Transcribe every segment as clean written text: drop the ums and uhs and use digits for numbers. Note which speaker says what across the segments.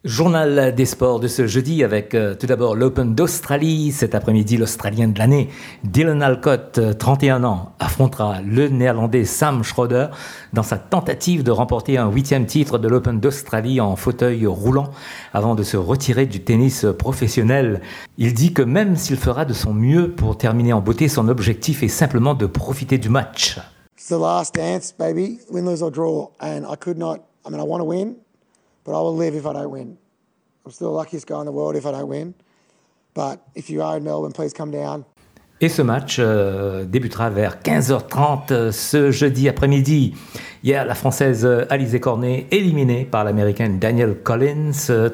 Speaker 1: Journal des sports de ce jeudi avec tout d'abord l'Open d'Australie. Cet après-midi, l'Australien de l'année, Dylan Alcott, 31 ans, affrontera le Néerlandais Sam Schroeder dans sa tentative de remporter un 8e titre de l'Open d'Australie en fauteuil roulant avant de se retirer du tennis professionnel. Il dit que même s'il fera de son mieux pour terminer en beauté, son objectif est simplement de profiter du match.
Speaker 2: It's the last dance, baby. Win, lose or draw. And I want to win. But I will live if I don't win. I'm still the luckiest guy in the world if I don't win. But if you are in Melbourne, please come down.
Speaker 1: Et ce match débutera vers 15h30 ce jeudi après-midi. Hier, la Française Alizé Cornet éliminée par l'Américaine Danielle Collins,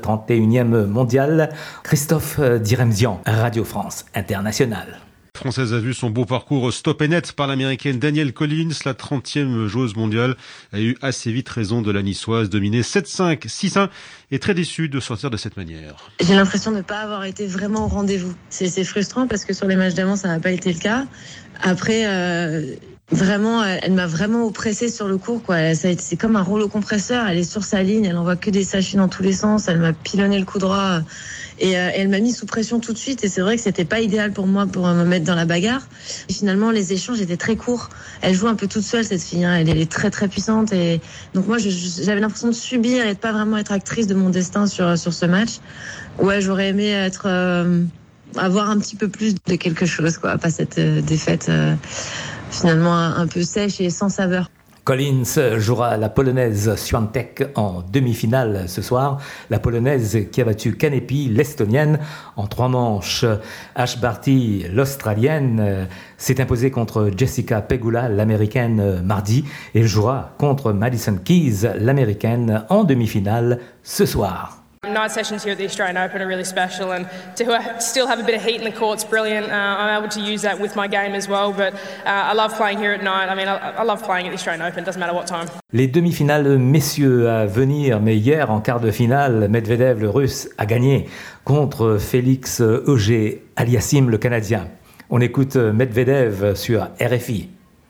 Speaker 1: 31e mondiale. Christophe Diremzian, Radio France Internationale.
Speaker 3: La Française a vu son beau parcours stoppé net par l'Américaine Danielle Collins. La 30e joueuse mondiale a eu assez vite raison de la Niçoise, dominée 7-5, 6-1 et très déçue de sortir de cette manière.
Speaker 4: J'ai l'impression de ne pas avoir été vraiment au rendez-vous. C'est frustrant parce que sur les matchs d'avant, ça n'a pas été le cas. Après, vraiment, elle m'a vraiment oppressée sur le court, quoi. C'est comme un rouleau compresseur. Elle est sur sa ligne, elle envoie que des sachets dans tous les sens. Elle m'a pilonné le coup droit. Et elle m'a mis sous pression tout de suite. Et c'est vrai que c'était pas idéal pour moi pour me mettre dans la bagarre. Et finalement, les échanges étaient très courts. Elle joue un peu toute seule, cette fille. Hein. Elle est très, très puissante. Et donc moi, j'avais l'impression de subir et de pas vraiment être actrice de mon destin sur ce match. Ouais, j'aurais aimé avoir un petit peu plus de quelque chose, quoi. Pas cette défaite finalement un peu sèche et sans saveur.
Speaker 1: Collins jouera la Polonaise Swiatek en demi-finale ce soir. La Polonaise qui a battu Kanepi, l'Estonienne, en 3 manches. Ash Barty, l'Australienne, s'est imposée contre Jessica Pegula, l'Américaine, mardi. Et jouera contre Madison Keys, l'Américaine, en demi-finale ce soir.
Speaker 5: Night sessions here at the Australian Open are really special, and to still have a bit of heat in the court's brilliant. I'm able to use that with my game as well, but I love playing here at night. I mean, I love playing at the Australian Open, doesn't matter what time.
Speaker 1: Les demi-finales messieurs à venir, mais hier en quart de finale, Medvedev, le Russe, a gagné contre Félix Auger-Aliassime, le Canadien. On écoute Medvedev sur RFI.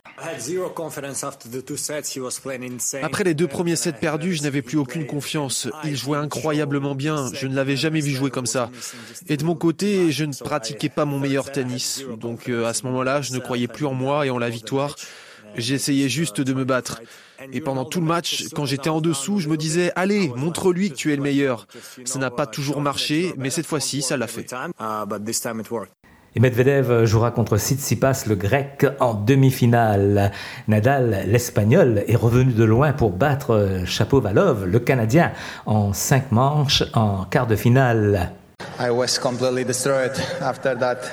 Speaker 6: Après les 2 premiers sets perdus, je n'avais plus aucune confiance. Il jouait incroyablement bien. Je ne l'avais jamais vu jouer comme ça. Et de mon côté, je ne pratiquais pas mon meilleur tennis. Donc à ce moment-là, je ne croyais plus en moi et en la victoire. J'essayais juste de me battre. Et pendant tout le match, quand j'étais en dessous, je me disais « Allez, montre-lui que tu es le meilleur ». Ça n'a pas toujours marché, mais cette fois-ci, ça l'a fait.
Speaker 1: Et Medvedev jouera contre Tsitsipas, le grec, en demi-finale. Nadal, l'espagnol, est revenu de loin pour battre Shapovalov, le canadien, en 5 manches en quart de finale.
Speaker 7: I was completely destroyed after that.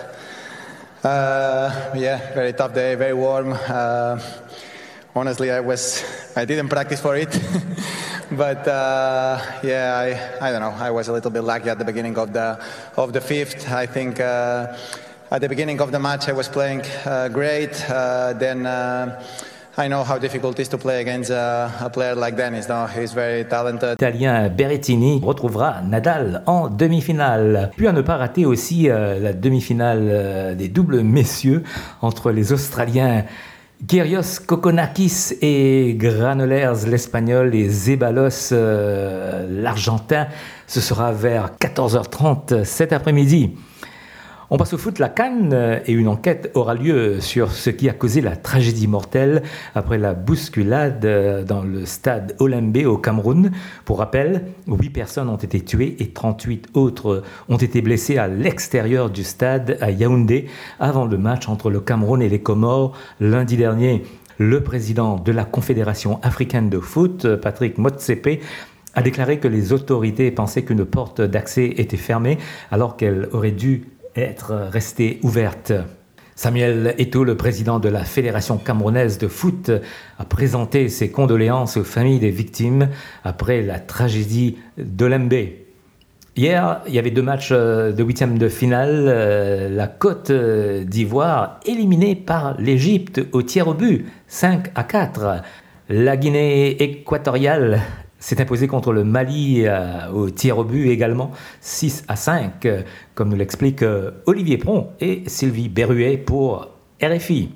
Speaker 7: Very tough day, very warm. Honestly, I didn't practice for it. But I don't know. I was a little bit lucky at the beginning of the fifth. I think at the beginning of the match I was playing great. Then I know how difficult it is to play against a player like Dennis. No, he's very talented.
Speaker 1: L'Italien Berrettini retrouvera Nadal en demi-finale. Puis à ne pas rater aussi la demi-finale des doubles messieurs entre les Australiens Kyrgios Kokkinakis et Granollers, l'Espagnol, et Zeballos, l'Argentin. Ce sera vers 14h30 cet après-midi. On passe au foot, la CAN, et une enquête aura lieu sur ce qui a causé la tragédie mortelle après la bousculade dans le stade Olembe au Cameroun. Pour rappel, 8 personnes ont été tuées et 38 autres ont été blessées à l'extérieur du stade à Yaoundé avant le match entre le Cameroun et les Comores lundi dernier. Le président de la Confédération africaine de foot, Patrick Motsepe, a déclaré que les autorités pensaient qu'une porte d'accès était fermée alors qu'elle aurait dû être restée ouverte. Samuel Eto'o, le président de la Fédération camerounaise de foot, a présenté ses condoléances aux familles des victimes après la tragédie d'Olembe. Hier, il y avait 2 matchs de 8e de finale. La Côte d'Ivoire éliminée par l'Égypte au tir au but, 5-4. La Guinée équatoriale s'est imposé contre le Mali au tir au but également, 6-5, comme nous l'expliquent Olivier Pron et Sylvie Berruet pour RFI.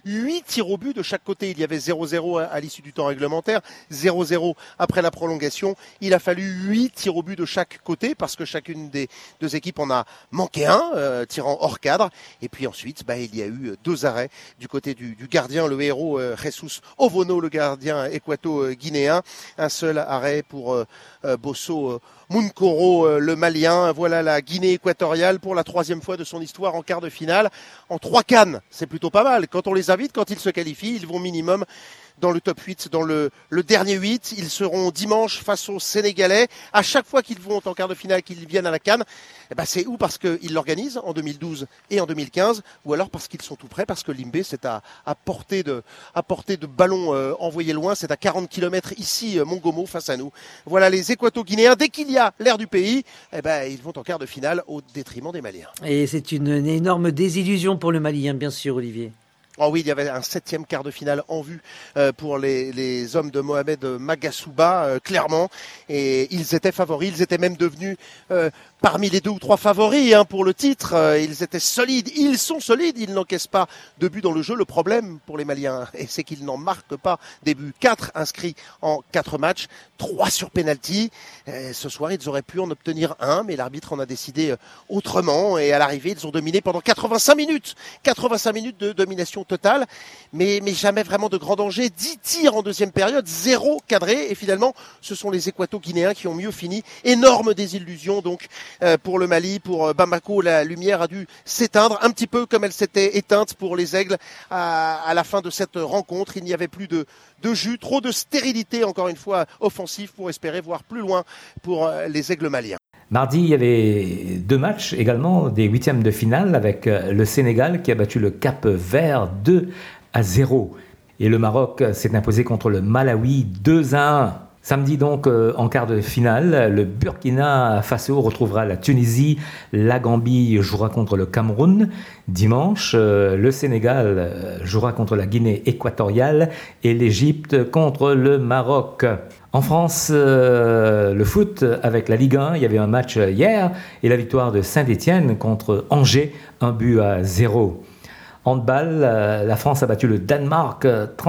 Speaker 8: 8 tirs au but de chaque côté. Il y avait 0-0 à l'issue du temps réglementaire, 0-0 après la prolongation. Il a fallu 8 tirs au but de chaque côté parce que chacune des deux équipes en a manqué un, tirant hors cadre. Et puis ensuite, il y a eu 2 arrêts du côté du gardien, le héros Jesus Ovono, le gardien équato-guinéen. Un seul arrêt pour Bosso Munkoro, le Malien. Voilà la Guinée équatoriale pour la 3e fois de son histoire en quart de finale. En 3 CAN, c'est plutôt pas mal. Quand on les invite, quand ils se qualifient, ils vont minimum dans le top 8, dans le dernier 8. Ils seront dimanche face aux Sénégalais. À chaque fois qu'ils vont en quart de finale, qu'ils viennent à la CAN, c'est ou parce qu'ils l'organisent en 2012 et en 2015, ou alors parce qu'ils sont tout prêts, parce que Limbe, c'est à portée de ballon envoyé loin. C'est à 40 km ici, Mongomo, face à nous. Voilà les Équato-Guinéens. Dès qu'il y a l'air du pays, ils vont en quart de finale au détriment des Maliens.
Speaker 9: Et c'est une énorme désillusion pour le Mali, bien sûr, Olivier.
Speaker 8: Oh oui, il y avait un 7e quart de finale en vue pour les hommes de Mohamed Magasuba, clairement. Et ils étaient favoris, ils étaient même devenus parmi les 2 ou 3 favoris pour le titre. Ils étaient solides, ils sont solides, ils n'encaissent pas de but dans le jeu. Le problème pour les Maliens, c'est qu'ils n'en marquent pas des buts. 4 inscrits en 4 matchs, 3 sur penalty. Ce soir, ils auraient pu en obtenir 1, mais l'arbitre en a décidé autrement. Et à l'arrivée, ils ont dominé pendant 85 minutes. 85 minutes de domination totale, mais jamais vraiment de grand danger. 10 tirs en 2e période, 0 cadré. Et finalement, ce sont les Équato-Guinéens qui ont mieux fini. Énorme désillusion donc pour le Mali, pour Bamako. La lumière a dû s'éteindre un petit peu comme elle s'était éteinte pour les Aigles à la fin de cette rencontre. Il n'y avait plus de jus, trop de stérilité, encore une fois, offensive pour espérer voir plus loin pour les Aigles maliens.
Speaker 1: Mardi, il y avait 2 matchs également, des 8e de finale avec le Sénégal qui a battu le Cap Vert 2-0. Et le Maroc s'est imposé contre le Malawi 2-1. Samedi donc, en quart de finale, le Burkina Faso retrouvera la Tunisie, la Gambie jouera contre le Cameroun. Dimanche, le Sénégal jouera contre la Guinée équatoriale et l'Égypte contre le Maroc. En France, le foot avec la Ligue 1, il y avait un match hier et la victoire de Saint-Étienne contre Angers, 1-0. Handball, la France a battu le Danemark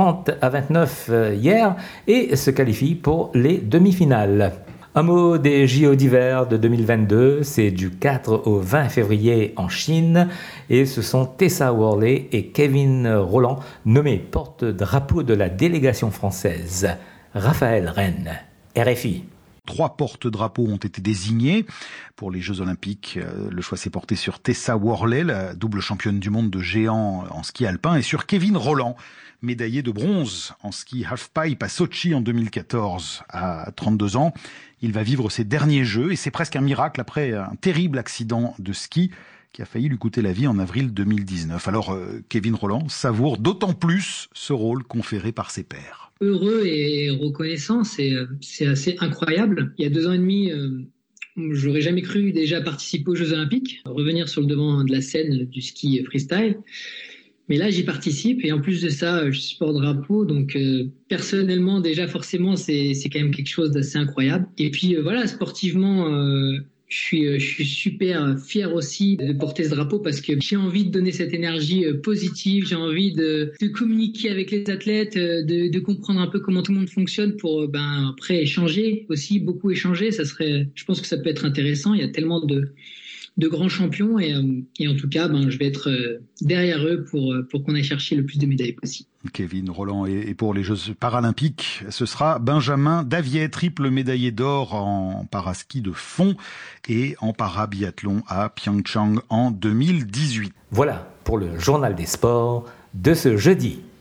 Speaker 1: 30-29 hier et se qualifie pour les demi-finales. Un mot des JO d'hiver de 2022, c'est du 4 au 20 février en Chine et ce sont Tessa Worley et Kevin Rolland nommés porte-drapeau de la délégation française. Raphaël Rennes, RFI.
Speaker 10: 3 porte-drapeaux ont été désignés pour les Jeux Olympiques. Le choix s'est porté sur Tessa Worley, la double championne du monde de géant en ski alpin, et sur Kevin Rolland, médaillé de bronze en ski halfpipe à Sochi en 2014. À 32 ans, il va vivre ses derniers Jeux et c'est presque un miracle après un terrible accident de ski qui a failli lui coûter la vie en avril 2019. Alors Kevin Rolland savoure d'autant plus ce rôle conféré par ses pairs.
Speaker 11: Heureux et reconnaissant, c'est assez incroyable. Il y a 2 ans et demi, j'aurais jamais cru déjà participer aux Jeux Olympiques, revenir sur le devant de la scène du ski freestyle. Mais là, j'y participe et en plus de ça, je suis porte-drapeau. Donc personnellement, déjà forcément, c'est quand même quelque chose d'assez incroyable. Et puis voilà, sportivement, je suis super fier aussi de porter ce drapeau parce que j'ai envie de donner cette énergie positive, j'ai envie de communiquer avec les athlètes, de comprendre un peu comment tout le monde fonctionne pour après échanger aussi, beaucoup échanger. Je pense que ça peut être intéressant. Il y a tellement de grands champions et en tout cas, je vais être derrière eux pour qu'on aille chercher le plus de médailles possible.
Speaker 10: Kevin Rolland et pour les Jeux paralympiques, ce sera Benjamin Daviet, triple médaillé d'or en paraski de fond et en parabiathlon à Pyeongchang en 2018.
Speaker 1: Voilà pour le journal des sports de ce jeudi.